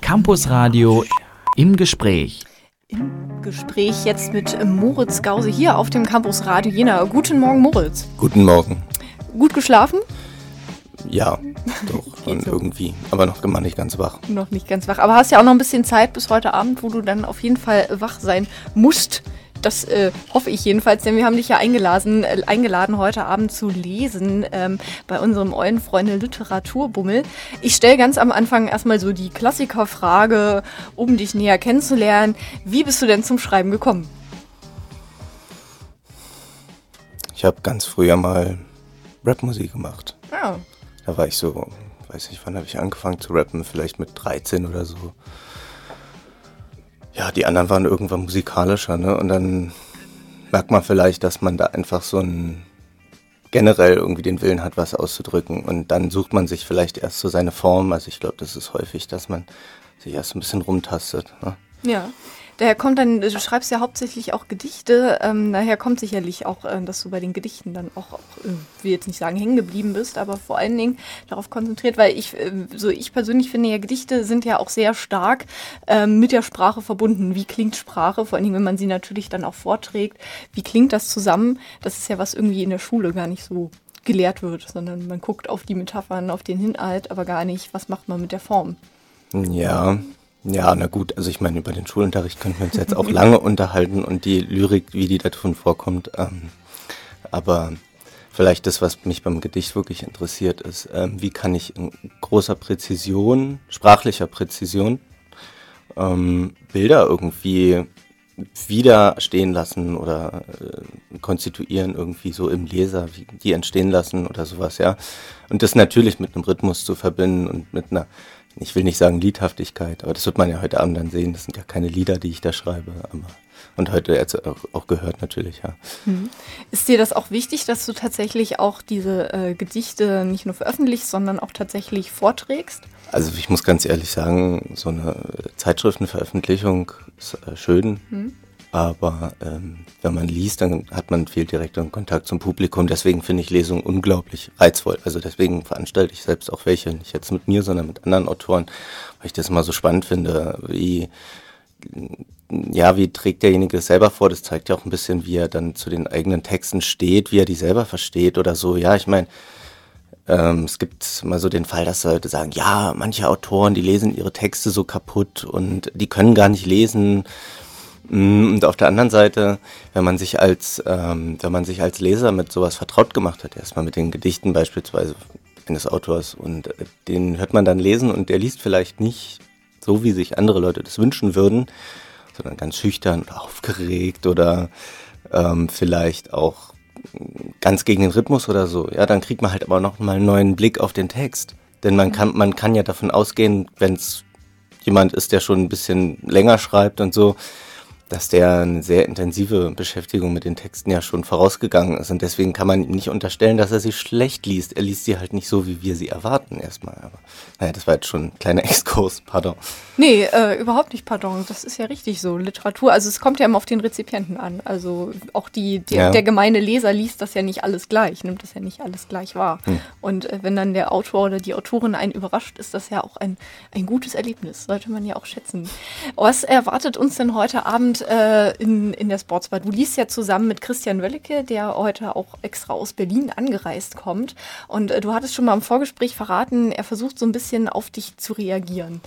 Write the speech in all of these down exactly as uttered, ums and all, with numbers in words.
Campusradio im Gespräch. Im Gespräch jetzt mit Moritz Gause hier auf dem Campusradio Jena. Guten Morgen, Moritz. Guten Morgen. Gut geschlafen? Ja, doch, schon so. Irgendwie. Aber noch immer nicht ganz wach. Noch nicht ganz wach. Aber hast ja auch noch ein bisschen Zeit bis heute Abend, wo du dann auf jeden Fall wach sein musst. Das äh, hoffe ich jedenfalls, denn wir haben dich ja eingeladen, äh, eingeladen heute Abend zu lesen ähm, bei unserem Eulenfreunde Literaturbummel. Ich stelle ganz am Anfang erstmal so die Klassikerfrage, um dich näher kennenzulernen. Wie bist du denn zum Schreiben gekommen? Ich habe ganz früher mal Rapmusik gemacht. Ja. Da war ich so, weiß nicht, wann habe ich angefangen zu rappen, vielleicht mit dreizehn oder so. Ja, die anderen waren irgendwann musikalischer, ne? Und dann merkt man vielleicht, dass man da einfach so ein generell irgendwie den Willen hat, was auszudrücken. Und dann sucht man sich vielleicht erst so seine Form. Also ich glaube, das ist häufig, dass man sich erst ein bisschen rumtastet, ne? Ja. Daher kommt dann, du schreibst ja hauptsächlich auch Gedichte, ähm, daher kommt sicherlich auch, äh, dass du bei den Gedichten dann auch, auch äh, will jetzt nicht sagen hängen geblieben bist, aber vor allen Dingen darauf konzentriert, weil ich, äh, so ich persönlich finde ja, Gedichte sind ja auch sehr stark äh, mit der Sprache verbunden. Wie klingt Sprache, vor allen Dingen, wenn man sie natürlich dann auch vorträgt, wie klingt das zusammen? Das ist ja was irgendwie in der Schule gar nicht so gelehrt wird, sondern man guckt auf die Metaphern, auf den Inhalt, aber gar nicht, was macht man mit der Form. Ja, Ja, na gut, also ich meine, über den Schulunterricht könnten wir uns jetzt auch lange unterhalten und die Lyrik, wie die da drin vorkommt. Ähm, aber vielleicht das, was mich beim Gedicht wirklich interessiert, ist, ähm, wie kann ich in großer Präzision, sprachlicher Präzision, ähm, Bilder irgendwie wieder stehen lassen oder äh, konstituieren irgendwie so im Leser, wie die entstehen lassen oder sowas, ja. Und das natürlich mit einem Rhythmus zu verbinden und mit einer, ich will nicht sagen Liedhaftigkeit, aber das wird man ja heute Abend dann sehen. Das sind ja keine Lieder, die ich da schreibe. Aber und heute jetzt auch, auch gehört natürlich, ja. Hm. Ist dir das auch wichtig, dass du tatsächlich auch diese äh, Gedichte nicht nur veröffentlichst, sondern auch tatsächlich vorträgst? Also ich muss ganz ehrlich sagen, so eine Zeitschriftenveröffentlichung ist äh, schön. Hm. Aber ähm, wenn man liest, dann hat man viel direkteren Kontakt zum Publikum. Deswegen finde ich Lesungen unglaublich reizvoll. Also deswegen veranstalte ich selbst auch welche, nicht jetzt mit mir, sondern mit anderen Autoren, weil ich das immer so spannend finde, wie, ja, wie trägt derjenige das selber vor. Das zeigt ja auch ein bisschen, wie er dann zu den eigenen Texten steht, wie er die selber versteht oder so. Ja, ich meine, ähm, es gibt mal so den Fall, dass Leute sagen, ja, manche Autoren, die lesen ihre Texte so kaputt und die können gar nicht lesen. Und auf der anderen Seite, wenn man sich als ähm, wenn man sich als Leser mit sowas vertraut gemacht hat, erstmal mit den Gedichten beispielsweise eines Autors und äh, den hört man dann lesen und der liest vielleicht nicht so, wie sich andere Leute das wünschen würden, sondern ganz schüchtern oder aufgeregt oder ähm, vielleicht auch ganz gegen den Rhythmus oder so. Ja, dann kriegt man halt aber noch mal einen neuen Blick auf den Text, denn man kann man kann ja davon ausgehen, wenn es jemand ist, der schon ein bisschen länger schreibt und so, dass der eine sehr intensive Beschäftigung mit den Texten ja schon vorausgegangen ist. Und deswegen kann man ihm nicht unterstellen, dass er sie schlecht liest. Er liest sie halt nicht so, wie wir sie erwarten erstmal. Aber naja, das war jetzt schon ein kleiner Exkurs, pardon. Nee, äh, überhaupt nicht, pardon. Das ist ja richtig so. Literatur, also es kommt ja immer auf den Rezipienten an. Also auch die, die ja. der gemeine Leser liest das ja nicht alles gleich, nimmt das ja nicht alles gleich wahr. Hm. Und äh, wenn dann der Autor oder die Autorin einen überrascht, ist das ja auch ein, ein gutes Erlebnis. Sollte man ja auch schätzen. Was erwartet uns denn heute Abend In, in der Sportsbar? Du liest ja zusammen mit Christian Wöllecke, der heute auch extra aus Berlin angereist kommt. Und äh, du hattest schon mal im Vorgespräch verraten, er versucht so ein bisschen auf dich zu reagieren.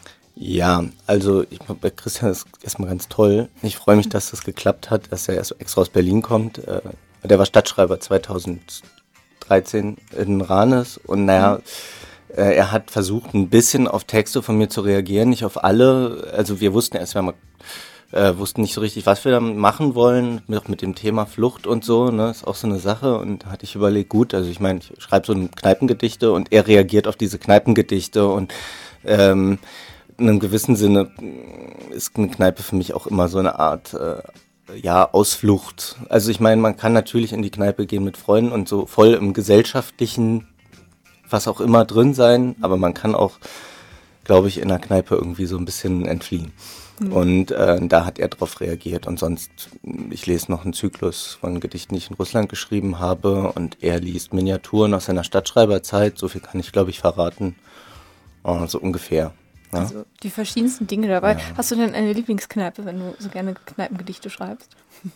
Ja, also ich, bei Christian ist erstmal ganz toll. Ich freue mich, dass das geklappt hat, dass er erst extra aus Berlin kommt. Äh, der war Stadtschreiber zweitausenddreizehn in Ranes und naja, mhm. äh, er hat versucht, ein bisschen auf Texte von mir zu reagieren, nicht auf alle. Also wir wussten erst, wir haben Äh, wussten nicht so richtig, was wir da machen wollen, mit, mit dem Thema Flucht und so, ne, ist auch so eine Sache und da hatte ich überlegt, gut, also ich meine, ich schreibe so Kneipengedichte und er reagiert auf diese Kneipengedichte und ähm, in einem gewissen Sinne ist eine Kneipe für mich auch immer so eine Art, äh, ja, Ausflucht. Also ich meine, man kann natürlich in die Kneipe gehen mit Freunden und so voll im gesellschaftlichen, was auch immer drin sein, aber man kann auch, glaube ich, in der Kneipe irgendwie so ein bisschen entfliehen. Und äh, da hat er drauf reagiert und sonst, ich lese noch einen Zyklus von Gedichten, die ich in Russland geschrieben habe und er liest Miniaturen aus seiner Stadtschreiberzeit, so viel kann ich glaube ich verraten, oh, so ungefähr. Ja? Also die verschiedensten Dinge dabei. Ja. Hast du denn eine Lieblingskneipe, wenn du so gerne Kneipengedichte schreibst?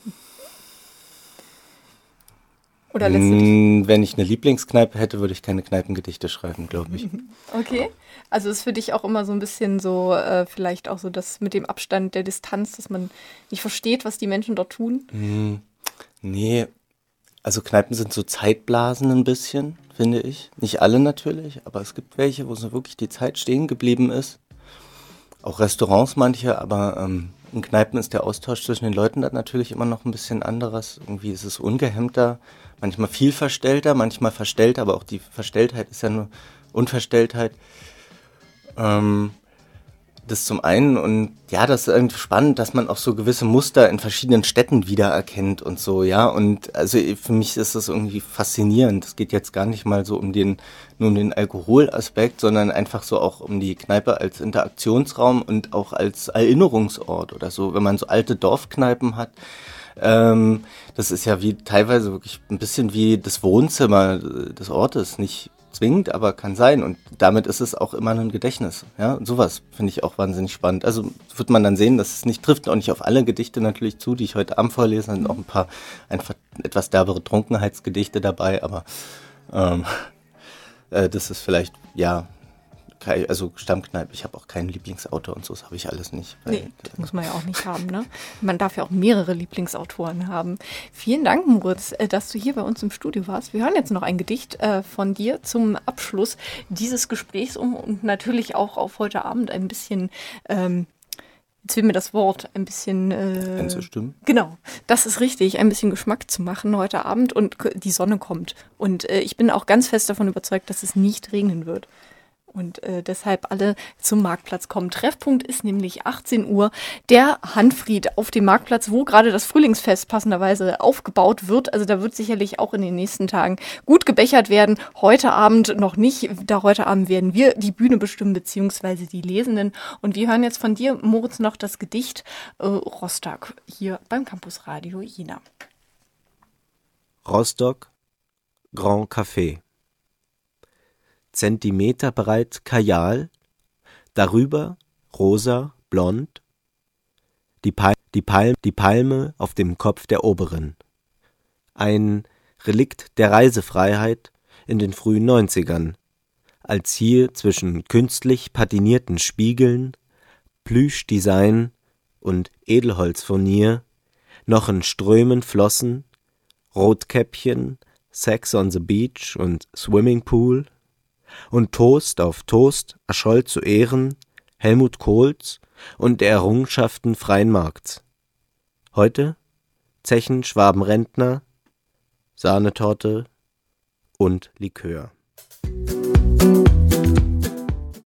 Oder lässt du dich? Wenn ich eine Lieblingskneipe hätte, würde ich keine Kneipengedichte schreiben, glaube ich. Okay, also ist für dich auch immer so ein bisschen so, äh, vielleicht auch so das mit dem Abstand der Distanz, dass man nicht versteht, was die Menschen dort tun? Hm, nee, also Kneipen sind so Zeitblasen ein bisschen, finde ich. Nicht alle natürlich, aber es gibt welche, wo so wirklich die Zeit stehen geblieben ist. Auch Restaurants manche, aber ähm, in Kneipen ist der Austausch zwischen den Leuten dann natürlich immer noch ein bisschen anderes. Irgendwie ist es ungehemmter, manchmal viel verstellter, manchmal verstellter, aber auch die Verstelltheit ist ja nur Unverstelltheit. Ähm, das zum einen und ja, das ist irgendwie spannend, dass man auch so gewisse Muster in verschiedenen Städten wiedererkennt und so, ja, und also für mich ist das irgendwie faszinierend. Es geht jetzt gar nicht mal so um den, nur um den Alkoholaspekt, sondern einfach so auch um die Kneipe als Interaktionsraum und auch als Erinnerungsort oder so, wenn man so alte Dorfkneipen hat. Ähm, das ist ja wie teilweise wirklich ein bisschen wie das Wohnzimmer des Ortes, nicht zwingend, aber kann sein. Und damit ist es auch immer ein Gedächtnis. Ja, und sowas finde ich auch wahnsinnig spannend. Also wird man dann sehen, dass es nicht trifft, auch nicht auf alle Gedichte natürlich zu, die ich heute Abend vorlese. Da sind auch ein paar einfach etwas derbere Trunkenheitsgedichte dabei, aber ähm, äh, das ist vielleicht, ja, kein, also Stammkneipe. Ich habe auch keinen Lieblingsautor und so, das habe ich alles nicht. Weil, Nee, das muss man ja auch nicht haben, ne? Man darf ja auch mehrere Lieblingsautoren haben. Vielen Dank, Moritz, äh, dass du hier bei uns im Studio warst. Wir hören jetzt noch ein Gedicht äh, von dir zum Abschluss dieses Gesprächs um und natürlich auch auf heute Abend ein bisschen, ähm, jetzt will mir das Wort, ein bisschen äh, einzustimmen. Genau, das ist richtig, ein bisschen Geschmack zu machen heute Abend und die Sonne kommt. Und äh, ich bin auch ganz fest davon überzeugt, dass es nicht regnen wird. Und äh, deshalb alle zum Marktplatz kommen. Treffpunkt ist nämlich achtzehn Uhr. Der Hanfried auf dem Marktplatz, wo gerade das Frühlingsfest passenderweise aufgebaut wird. Also da wird sicherlich auch in den nächsten Tagen gut gebechert werden. Heute Abend noch nicht. Da heute Abend werden wir die Bühne bestimmen, beziehungsweise die Lesenden. Und wir hören jetzt von dir, Moritz, noch das Gedicht äh, Rostock hier beim Campusradio Jena. Rostock, Grand Café. Zentimeterbreit Kajal, darüber rosa, blond, die, Pal- die, Pal- die Palme auf dem Kopf der Oberin. Ein Relikt der Reisefreiheit in den frühen Neunzigern, als hier zwischen künstlich patinierten Spiegeln, Plüschdesign und Edelholzfurnier noch in Strömen flossen, Rotkäppchen, Sex on the Beach und Swimmingpool, und Toast auf Toast erscholl zu Ehren Helmut Kohls und der Errungenschaften freien Markts. Heute Zechen Schwabenrentner, Sahnetorte und Likör.